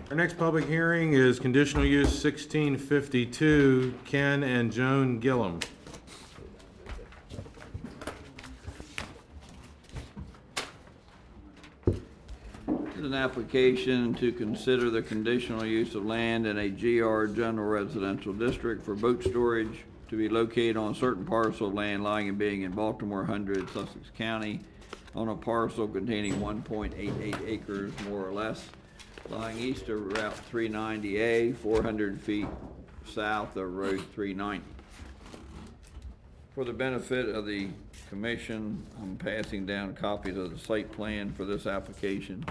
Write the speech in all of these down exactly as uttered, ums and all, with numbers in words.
Our next public hearing is conditional use sixteen fifty-two, Ken and Joan Gillum. This is an application to consider the conditional use of land in a G R general residential district for boat storage to be located on a certain parcel of land lying and being in Baltimore hundred, Sussex County, on a parcel containing one point eight eight acres, more or less, lying east of Route three ninety A, four hundred feet south of Road three ninety. For the benefit of the commission, I'm passing down copies of the site plan for this application.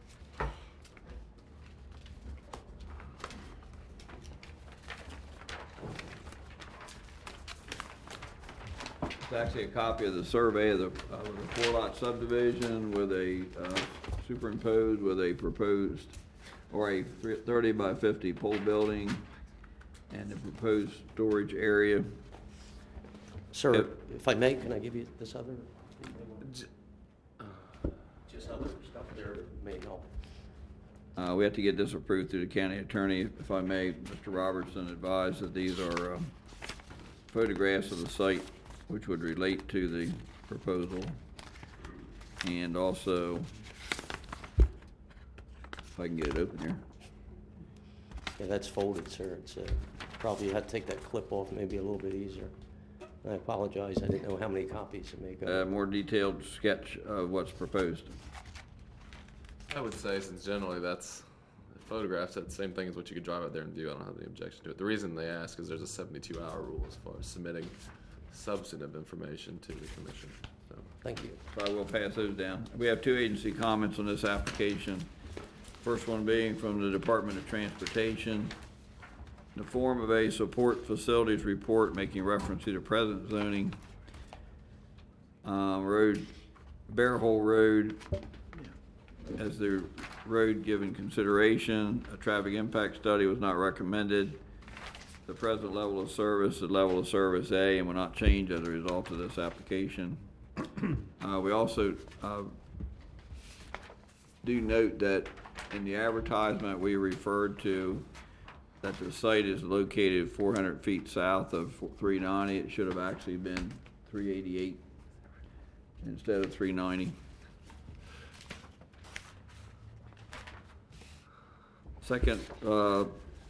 It's actually a copy of the survey of the, uh, the four-lot subdivision with a uh, superimposed with a proposed, or a thirty by fifty pole building and the proposed storage area. Sir, Yep. if I may, can I give you this other? Just other stuff there that may help. Uh, we have to get this approved through the county attorney. If I may, Mister Robertson advised that these are um, photographs of the site which would relate to the proposal. And also, if I can get it open here. Yeah, that's folded, sir. It's uh, probably you have to take that clip off, maybe a little bit easier. I apologize. I didn't know how many copies it may go. Uh, more detailed sketch of what's proposed. I would say, since generally that's photographs, that's the same thing as what you could drive out there and view. I don't have any objection to it. The reason they ask is there's a seventy-two hour rule as far as submitting substantive information to the commission. So. Thank you. So I will pass those down. We have two agency comments on this application. First one being from the Department of Transportation. In the form of a support facilities report making reference to the present zoning. Um, road, Bear Hole Road as the road given consideration. A traffic impact study was not recommended. The present level of service is level of service A and will not change as a result of this application. uh, we also uh, do note that in the advertisement we referred to that the site is located four hundred feet south of three ninety. It should have actually been three eighty-eight instead of three ninety. Second, uh,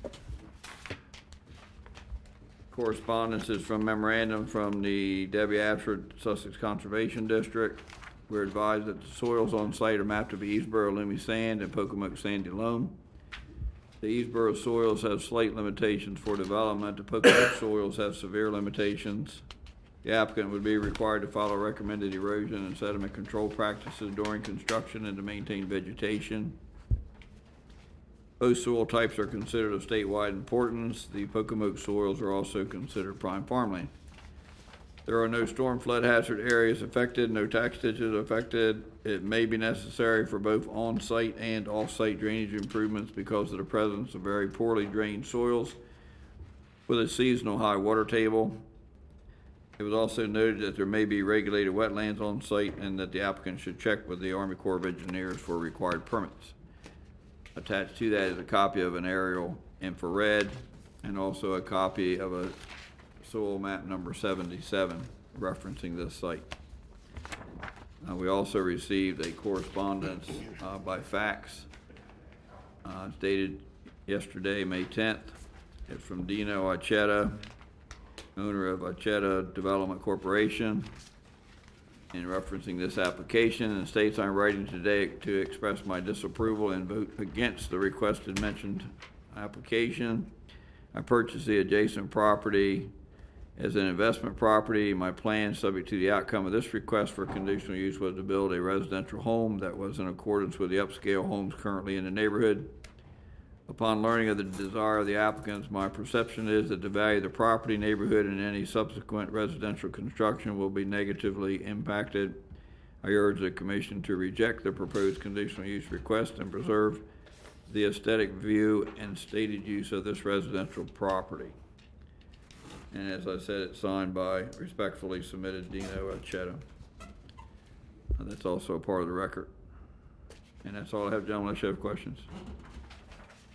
correspondence is from memorandum from the Debbie Absford Sussex Conservation District. We're advised that the soils on site are mapped to be Eastboro Loomy Sand and Pocomoke Sandy Loam. The Eastboro soils have slight limitations for development. The Pocomoke soils have severe limitations. The applicant would be required to follow recommended erosion and sediment control practices during construction and to maintain vegetation. Both soil types are considered of statewide importance. The Pocomoke soils are also considered prime farmland. There are no storm flood hazard areas affected, no tax ditches affected. It may be necessary for both on-site and off-site drainage improvements because of the presence of very poorly drained soils with a seasonal high water table. It was also noted that there may be regulated wetlands on site and that the applicant should check with the Army Corps of Engineers for required permits. Attached to that is a copy of an aerial infrared and also a copy of a soil map number seventy-seven referencing this site. Uh, we also received a correspondence uh, by fax. Uh, it's dated yesterday, May tenth. It's from Dino Acheta, owner of Acheta Development Corporation, in referencing this application, and states I'm writing today to express my disapproval and vote against the requested mentioned application. I purchased the adjacent property as an investment property. My plan, subject to the outcome of this request for conditional use, was to build a residential home that was in accordance with the upscale homes currently in the neighborhood. Upon learning of the desire of the applicants, my perception is that the value of the property, neighborhood, and any subsequent residential construction will be negatively impacted. I urge the Commission to reject the proposed conditional use request and preserve the aesthetic view and stated use of this residential property. And as I said, it's signed by respectfully submitted Dino Acheta. That's also a part of the record. And that's all I have, gentlemen, unless you have questions.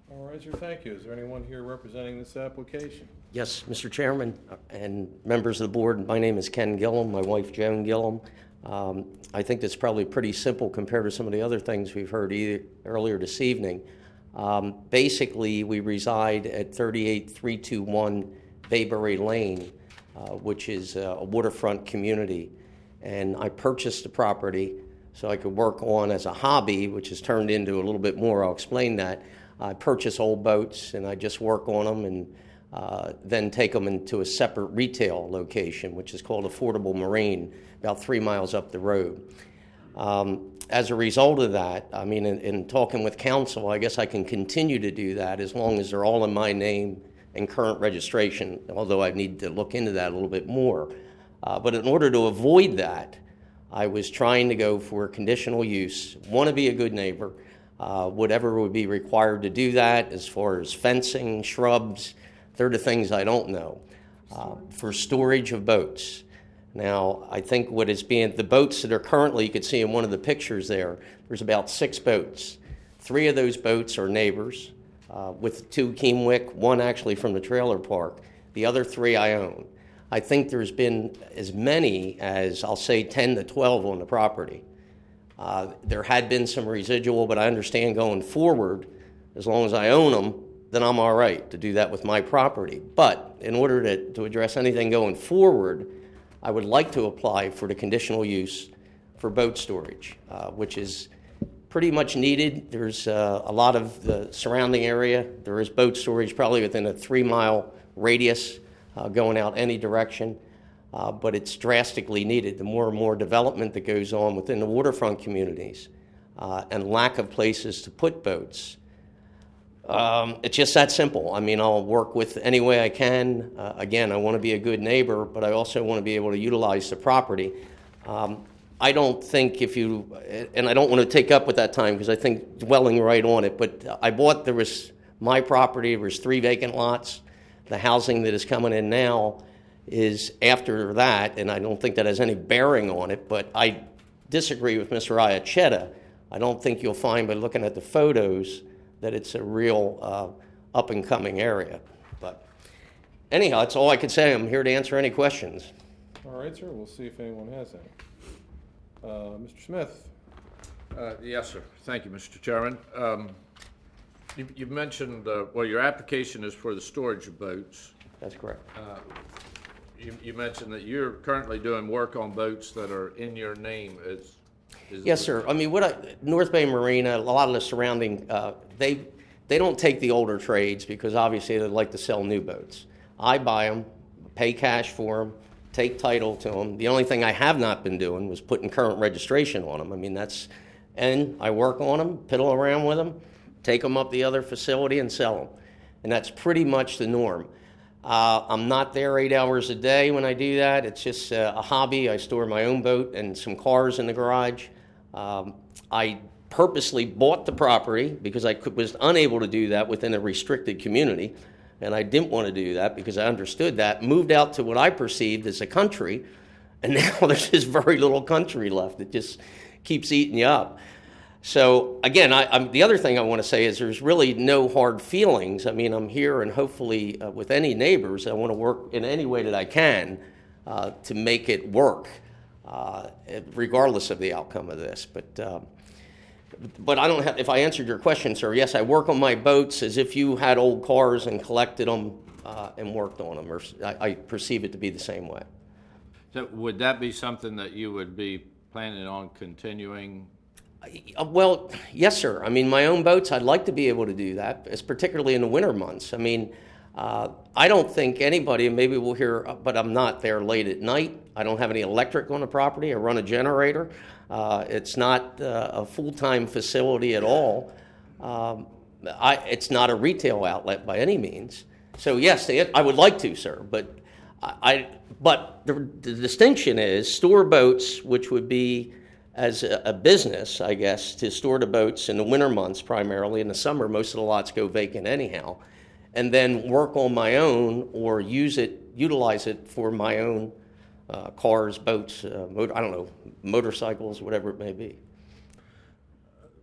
All right, sir, thank you. Is there anyone here representing this application? Yes, Mister Chairman and members of the board, my name is Ken Gillum, my wife Joan Gillum. Um, I think that's probably pretty simple compared to some of the other things we've heard either, earlier this evening. Um, basically, we reside at thirty-eight three two one Bayberry Lane, uh, which is a waterfront community. And I purchased the property so I could work on as a hobby, which has turned into a little bit more. I'll explain that. I purchase old boats and I just work on them and uh, then take them into a separate retail location, which is called Affordable Marine, about three miles up the road. Um, as a result of that, I mean, in, in talking with counsel, I guess I can continue to do that as long as they're all in my name and current registration, although I need to look into that a little bit more. Uh, but in order to avoid that, I was trying to go for conditional use, want to be a good neighbor, uh, whatever would be required to do that as far as fencing, shrubs, they're the things I don't know. Uh, for storage of boats. Now, I think what is being, the boats that are currently, you could see in one of the pictures there, there's about six boats. Three of those boats are neighbors, uh, with two Keemwick, one actually from the trailer park. The other three I own. I think there's been as many as, I'll say, ten to twelve on the property. Uh, there had been some residual, but I understand going forward, as long as I own them, then I'm all right to do that with my property. But in order to, to address anything going forward, I would like to apply for the conditional use for boat storage, uh, which is pretty much needed. There's uh, a lot of the surrounding area. There is boat storage probably within a three-mile radius uh, going out any direction, uh, but it's drastically needed. The more and more development that goes on within the waterfront communities uh, and lack of places to put boats, Um, it's just that simple. I mean, I'll work with any way I can. Uh, again, I want to be a good neighbor, but I also want to be able to utilize the property. Um, I don't think if you, and I don't want to take up with that time because I think dwelling right on it, but I bought, there was my property, there was three vacant lots. The housing that is coming in now is after that, and I don't think that has any bearing on it, but I disagree with Mister Iachetta. I don't think you'll find by looking at the photos that it's a real uh, up-and-coming area. But anyhow, that's all I can say. I'm here to answer any questions. All right, sir, we'll see if anyone has any. Uh, Mister Smith? Uh, Yes, sir. Thank you, Mister Chairman. Um, you- You've mentioned, uh, well, your application is for the storage of boats. That's correct. You you mentioned that you're currently doing work on boats that are in your name. Is is- Yes, sir. I mean, what I, North Bay Marina, a lot of the surrounding, uh, they they don't take the older trades because obviously they like to sell new boats. I buy them, pay cash for them, take title to them. The only thing I have not been doing was putting current registration on them. I mean, that's, and I work on them, piddle around with them, take them up the other facility and sell them. And that's pretty much the norm. Uh, I'm not there eight hours a day when I do that. It's just uh, a hobby. I store my own boat and some cars in the garage. Um, I purposely bought the property because I could, was unable to do that within a restricted community, and I didn't want to do that because I understood that. Moved out to what I perceived as a country, and now there's just very little country left. It just keeps eating you up. So again, I, I'm, the other thing I want to say is there's really no hard feelings. I mean, I'm here, and hopefully uh, with any neighbors, I want to work in any way that I can uh, to make it work, uh, regardless of the outcome of this. But um, but I don't have. If I answered your question, sir, yes, I work on my boats as if you had old cars and collected them uh, and worked on them. Or I, I perceive it to be the same way. So would that be something that you would be planning on continuing? Uh, Well, yes, sir. I mean, my own boats, I'd like to be able to do that, it's particularly in the winter months. I mean, uh, I don't think anybody, and maybe we'll hear, but I'm not there late at night. I don't have any electric on the property. I run a generator. Uh, it's not uh, a full-time facility at all. Um, I, it's not a retail outlet by any means. So, yes, they, I would like to, sir, but I, I but the, the distinction is store boats, which would be as a, a business, I guess, to store the boats in the winter months primarily. In the summer, most of the lots go vacant anyhow. And then work on my own or use it, utilize it for my own uh, cars, boats, uh, motor, I don't know, motorcycles, whatever it may be.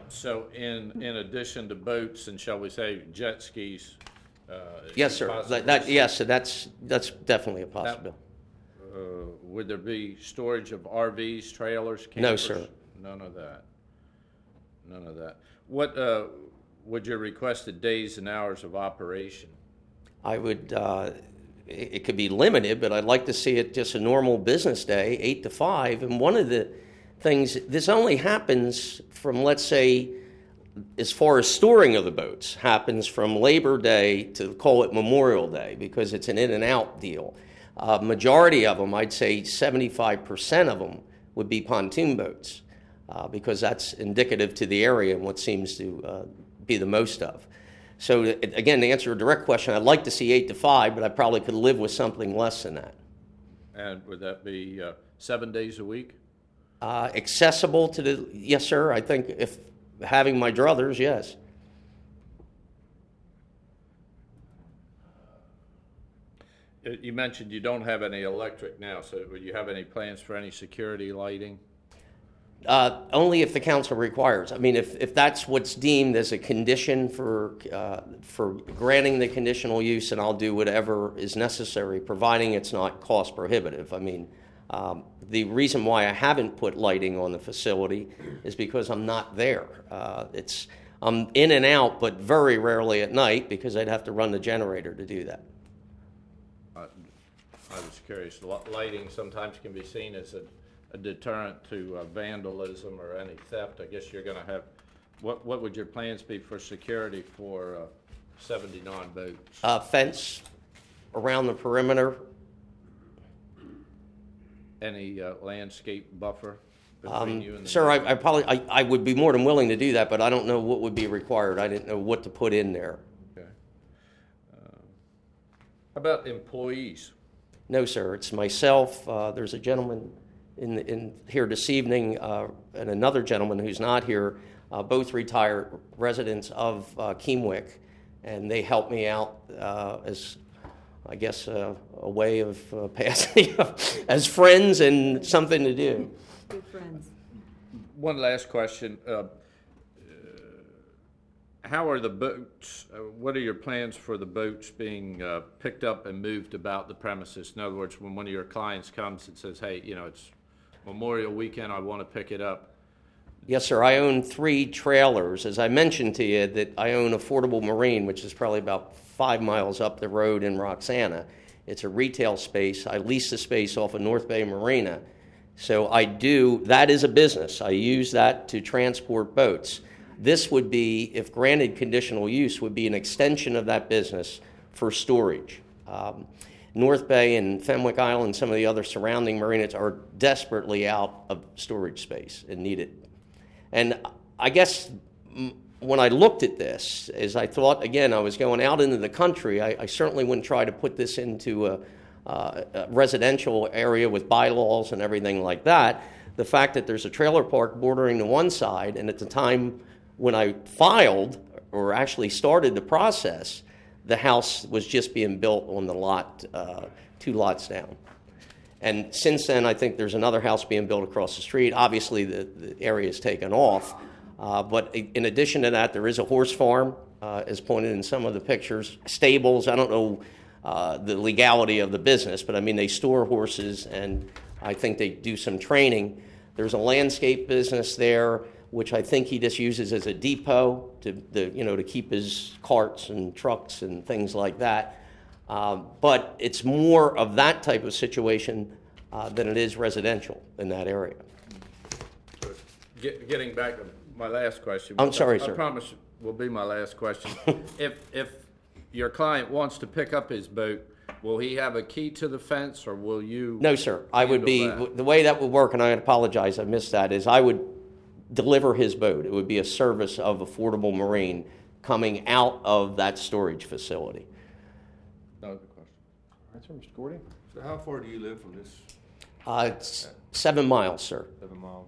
So in, in addition to boats and shall we say jet skis? uh, Yes, is it sir. possible That, that, to- yes, so that's, that's definitely a possibility. Uh, would there be storage of R Vs, trailers, campers? No, sir. None of that. None of that. What, uh, would your requested days and hours of operation? I would, uh, it it could be limited, but I'd like to see it just a normal business day, eight to five. And one of the things, this only happens from, let's say, as far as storing of the boats, happens from Labor Day to call it Memorial Day because it's an in and out deal. Uh, majority of them, I'd say seventy-five percent of them would be pontoon boats uh, because that's indicative to the area and what seems to uh, be the most of. So again, to answer a direct question, I'd like to see eight to five, but I probably could live with something less than that. And would that be uh, seven days a week? Uh, accessible to the, yes, sir. I think if having my druthers, yes. Uh, You mentioned you don't have any electric now, so would you have any plans for any security lighting? Uh, only if the council requires. I mean, if, if that's what's deemed as a condition for, uh, for granting the conditional use, and I'll do whatever is necessary, providing it's not cost prohibitive. I mean, um, the reason why I haven't put lighting on the facility is because I'm not there. Uh, it's, I'm in and out, but very rarely at night because I'd have to run the generator to do that. Uh, I was curious. Li- Lighting sometimes can be seen as a, a deterrent to uh, vandalism or any theft. I guess you're going to have, what, what would your plans be for security for uh, seventy-nine boats? Uh, fence around the perimeter. Any uh, landscape buffer between Um, you and the sir, I, neighbor? I probably, I, I would be more than willing to do that, but I don't know what would be required. I didn't know what to put in there. Okay. Uh, How about employees? No, sir, it's myself. Uh, there's a gentleman in, in here this evening, uh, and another gentleman who's not here, uh, both retired residents of uh, Keemwick, and they help me out uh, as, I guess, uh, a way of uh, passing as friends and something to do. Good friends. One last question. Uh, uh, How are the boats, uh, what are your plans for the boats being uh, picked up and moved about the premises? In other words, when one of your clients comes and says, hey, you know, it's Memorial Weekend, I want to pick it up. Yes, sir. I own three trailers. As I mentioned to you, that I own Affordable Marine, which is probably about five miles up the road in Roxana. It's a retail space. I lease the space off of North Bay Marina. So I do, that is a business. I use that to transport boats. This would be, if granted conditional use, would be an extension of that business for storage. Um, North Bay and Fenwick Island, some of the other surrounding marinas are desperately out of storage space and need it. And I guess mm, when I looked at this, as I thought, again, I was going out into the country, I, I certainly wouldn't try to put this into a, uh, a residential area with bylaws and everything like that. The fact that there's a trailer park bordering to one side, and at the time when I filed, or actually started the process, the house was just being built on the lot, uh, two lots down. And since then, I think there's another house being built across the street. Obviously, the, the area is taken off. Uh, but in addition to that, there is a horse farm, uh, as pointed in some of the pictures. Stables, I don't know uh, the legality of the business, but I mean, they store horses, and I think they do some training. There's a landscape business there, which I think he just uses as a depot to, the, you know, to keep his carts and trucks and things like that. Um, but it's more of that type of situation uh, than it is residential in that area. Get, getting back to my last question. I'm sorry, I, sir. I promise will be my last question. if if your client wants to pick up his boat, will he have a key to the fence, or will you? No, sir. I would be, handle that? the way that would work, and I apologize, I missed that, is I would deliver his boat. It would be a service of Affordable Marine coming out of that storage facility. No other question. All right, sir, Mister Gordy, So how far do you live from this Uh, it's seven miles, sir. seven miles?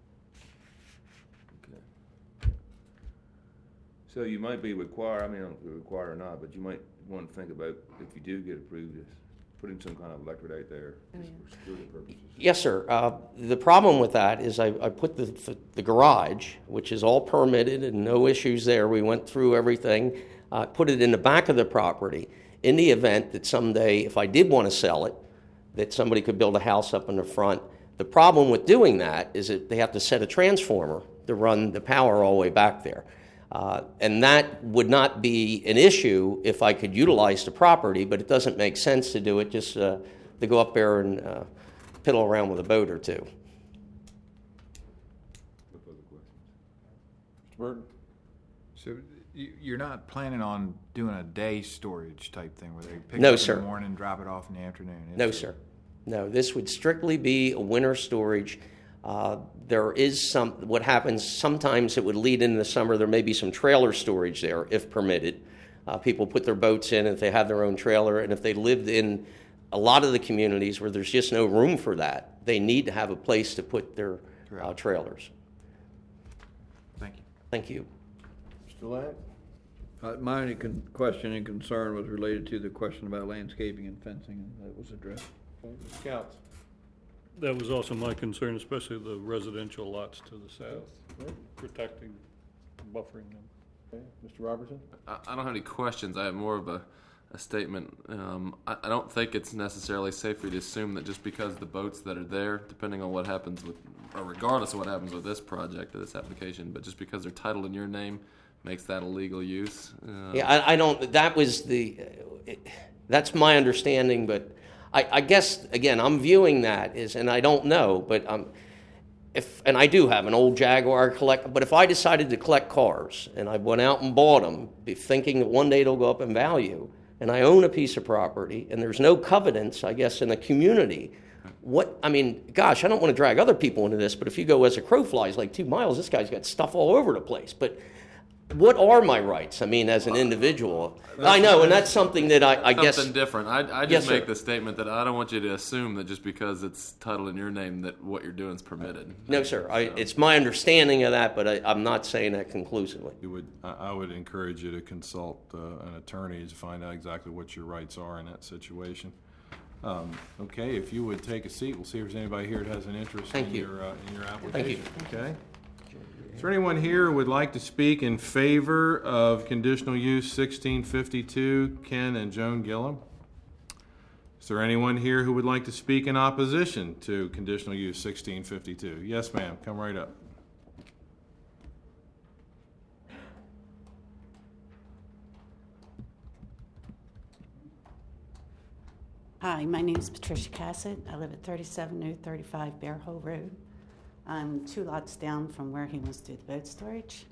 Okay. So you might be required, I mean, I don't know if you're required or not, but you might want to think about if you do get approved this. putting some kind of electrolyte there just for security purposes? Yes, sir. Uh, The problem with that is I, I put the, the garage, which is all permitted and no issues there. We went through everything, uh, put it in the back of the property in the event that someday, if I did want to sell it, that somebody could build a house up in the front. The problem with doing that is that they have to set a transformer to run the power all the way back there. Uh, and that would not be an issue if I could utilize the property, but it doesn't make sense to do it just uh, to go up there and uh, piddle around with a boat or two. No further questions. Mister Burton? So you- you're not planning on doing a day storage type thing where they pick No, up sir. in the morning and drop it off in the afternoon? is No, it? sir. No, this would strictly be a winter storage. Uh, There is some, what happens, sometimes it would lead into the summer, there may be some trailer storage there, if permitted. Uh, People put their boats in if they have their own trailer, and if they lived in a lot of the communities where there's just no room for that, they need to have a place to put their uh, trailers. Thank you. Thank you. Mister Ladd? Uh, my only con- question and concern was related to the question about landscaping and fencing, and that was addressed. Mister Counts? That was also my concern, especially the residential lots to the south, protecting, buffering them. Okay. Mister Robertson? I, I don't have any questions. I have more of a, a statement. Um, I, I don't think it's necessarily safe for you to assume that just because the boats that are there, depending on what happens with, or regardless of what happens with this project or this application, but just because they're titled in your name makes that a legal use. Uh, Yeah, I, I don't, that was the, uh, that's my understanding, but I, I guess, again, I'm viewing that as, and I don't know, but um, if, and I do have an old Jaguar collect, but if I decided to collect cars and I went out and bought them, be thinking that one day it'll go up in value, and I own a piece of property, and there's no covenants, I guess, in the community, what, I mean, gosh, I don't want to drag other people into this, but if you go as a crow flies like two miles, this guy's got stuff all over the place, but what are my rights, I mean, as an individual? I know, and that's something that I, I guess... Something different. I, I Yes, just sir. make the statement that I don't want you to assume that just because it's titled in your name that what you're doing is permitted. No, sir. I, it's my understanding of that, but I, I'm not saying that conclusively. You would, I, I would encourage you to consult uh, an attorney to find out exactly what your rights are in that situation. Um, okay, if you would take a seat, we'll see if there's anybody here that has an interest Thank in you. your, uh, in your Thank you. application. Okay. Is there anyone here who would like to speak in favor of conditional use sixteen fifty-two, Ken and Joan Gillum? Is there anyone here who would like to speak in opposition to conditional use sixteen fifty-two? Yes, ma'am, come right up. Hi, my name is Patricia Cassett. I live at thirty-seven oh thirty-five Bear Hole Road. I'm two lots down from where he wants to do the boat storage.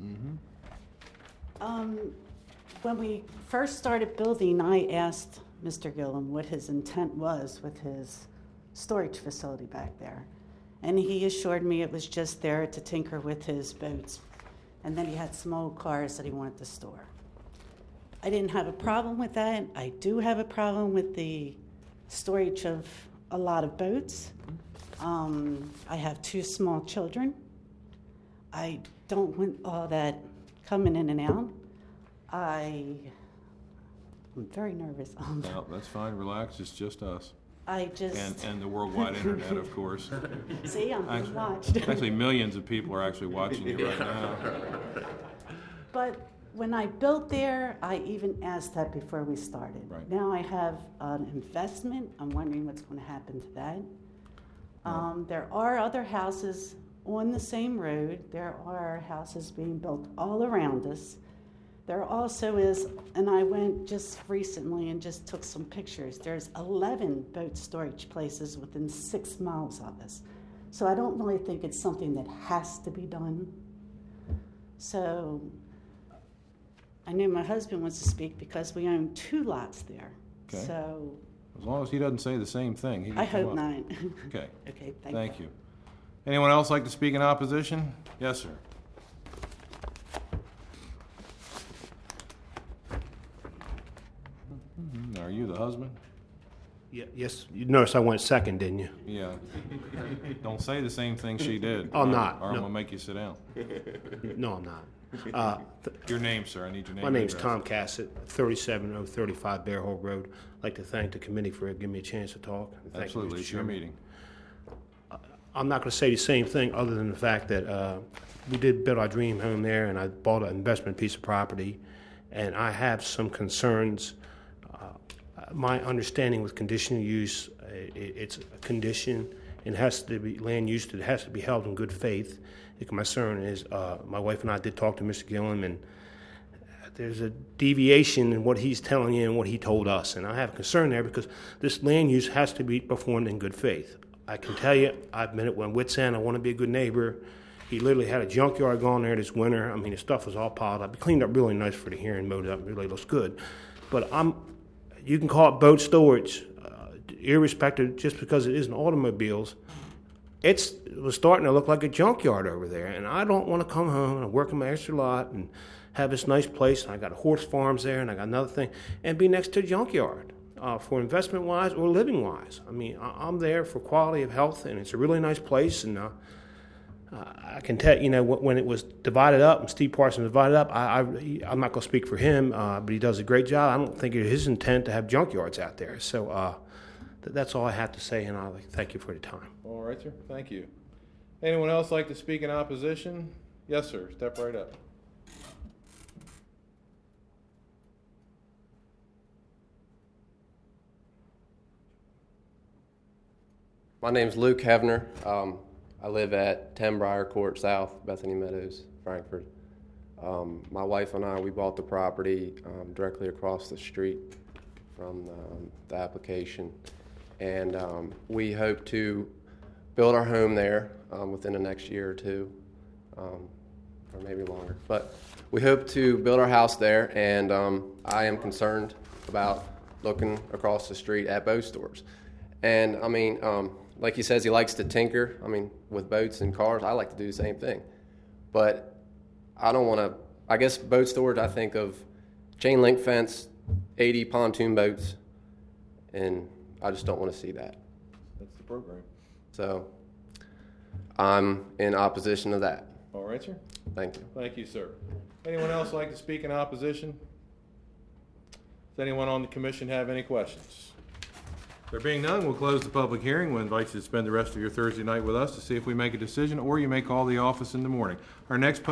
Um, when we first started building, I asked Mister Gillum what his intent was with his storage facility back there. And he assured me it was just there to tinker with his boats. And then he had some old cars that he wanted to store. I didn't have a problem with that. I do have a problem with the storage of a lot of boats. Um, I have two small children. I don't want all that coming in and out. I, I'm very nervous. Um, No, that's fine, relax, it's just us. I just, And, and the worldwide internet, of course. see, I'm being Actually, watched. actually, millions of people are actually watching you right now. But when I built there, I even asked that before we started. Right. Now I have an investment. I'm wondering what's going to happen to that. Um, there are other houses on the same road. There are houses being built all around us. There also is, and I went just recently and just took some pictures. There's eleven boat storage places within six miles of us. So I don't really think it's something that has to be done. So I know my husband wants to speak because we own two lots there. Okay. So As long as he doesn't say the same thing, he can I come hope up. not. Okay, Okay, thank, thank you. Anyone else like to speak in opposition? Yes, sir. Mhm. Are you the husband? Ye- Yes, you noticed I went second, didn't you? Yeah. Don't say the same thing she did. Oh, I'm not, Or I'm no. gonna make you sit down. No, I'm not. Uh, th- Your name, sir. I need your name. My and name's address. Tom Cassett, thirty-seven oh thirty-five Bear Hole Road. I'd like to thank the committee for giving me a chance to talk. Thank you, Absolutely. Mister It's your Chairman. meeting. I'm not going to say the same thing other than the fact that uh, we did build our dream home there, and I bought an investment piece of property, and I have some concerns. Uh, my understanding with conditional use, uh, it, it's a condition. It has to be land use. It has to be held in good faith. The concern is, uh, my wife and I did talk to Mister Gillum, and there's a deviation in what he's telling you and what he told us, and I have a concern there because this land use has to be performed in good faith. I can tell you, I've been at one wit's end. I want to be a good neighbor. He literally had a junkyard going there this winter. I mean, the stuff was all piled up. It cleaned up really nice for the hearing, mowed up, really looks good. But I'm, you can call it boat storage, uh, irrespective, just because it isn't automobiles. It's, it was starting to look like a junkyard over there, and I don't want to come home and work in my extra lot and have this nice place. And I got horse farms there, and I got another thing, and be next to a junkyard. Uh, for investment-wise or living-wise. I mean, I- I'm there for quality of health, and it's a really nice place. And uh, I can tell you know wh- when it was divided up, and Steve Parsons divided up. I, I I'm not going to speak for him, uh, but he does a great job. I don't think it is his intent to have junkyards out there. So uh, th- that's all I have to say, and I like thank you for the time. All right, sir. Thank you. Anyone else like to speak in opposition? Yes, sir. Step right up. My name's Luke Hevner. Um, I live at ten Briar Court South, Bethany Meadows, Frankfort. Um, my wife and I, we bought the property um, directly across the street from um, the application. And um, we hope to build our home there um, within the next year or two, um, or maybe longer. But we hope to build our house there, and um, I am concerned about looking across the street at boat stores. And I mean, um, like he says, he likes to tinker. I mean, with boats and cars, I like to do the same thing. But I don't want to, I guess boat storage, I think of chain link fence, eighty pontoon boats, and I just don't want to see that. That's the program. So I'm in opposition to that. All right, sir. Thank you. Thank you, sir. Anyone else like to speak in opposition? Does anyone on the commission have any questions? There being none, we'll close the public hearing. We'll invite you to spend the rest of your Thursday night with us to see if we make a decision, or you may call the office in the morning. Our next